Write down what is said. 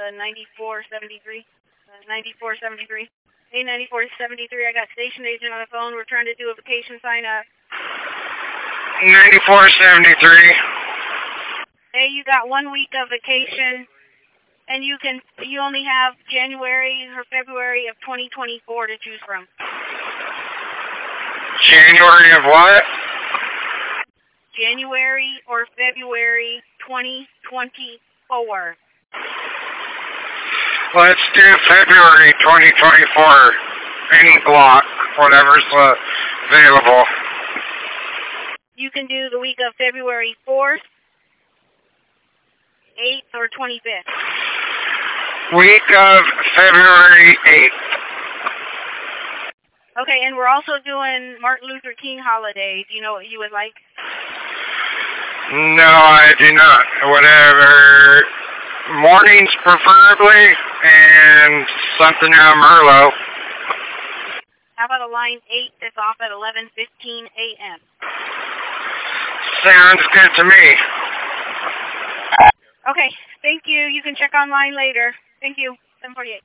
9473. 9473. Hey, 9473, I got station agent on the phone. We're trying to do a vacation sign up. 9473. Hey, you got 1 week of vacation, and you only have January or February of 2024 to choose from. January of what? January or February 2024. Let's do February 2024. Any block, whatever's available. You can do the week of February 4th, 8th, or 25th. Week of February 8th. Okay, and we're also doing Martin Luther King holiday. Do you know what you would like? No, I do not. Whatever. Mornings preferably, and something out of Merlot. How about a line 8 that's off at 11:15 a.m.? Sounds good to me. Okay, thank you. You can check online later. Thank you. 748.